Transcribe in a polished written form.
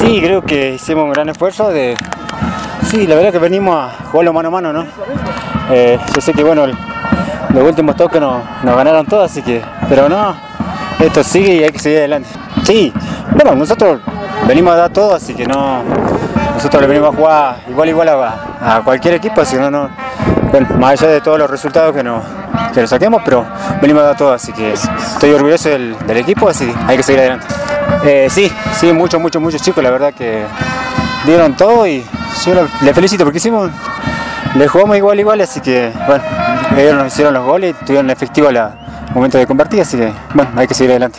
Sí, creo que hicimos un gran esfuerzo Sí, la verdad que venimos a jugarlo mano a mano, ¿no? Yo sé que bueno, los últimos toques nos ganaron todos, así que... Pero no, esto sigue y hay que seguir adelante. Sí, bueno, nosotros venimos a dar todo, así que no... Nosotros le venimos a jugar igual a cualquier equipo, así que no... Bueno, más allá de todos los resultados que nos saquemos, pero venimos a dar todo, así que estoy orgulloso del equipo, así que hay que seguir adelante. Sí, muchos chicos, la verdad que dieron todo y yo les felicito porque le jugamos igual, así que bueno, ellos nos hicieron los goles y tuvieron efectivo al momento de convertir, así que bueno, hay que seguir adelante.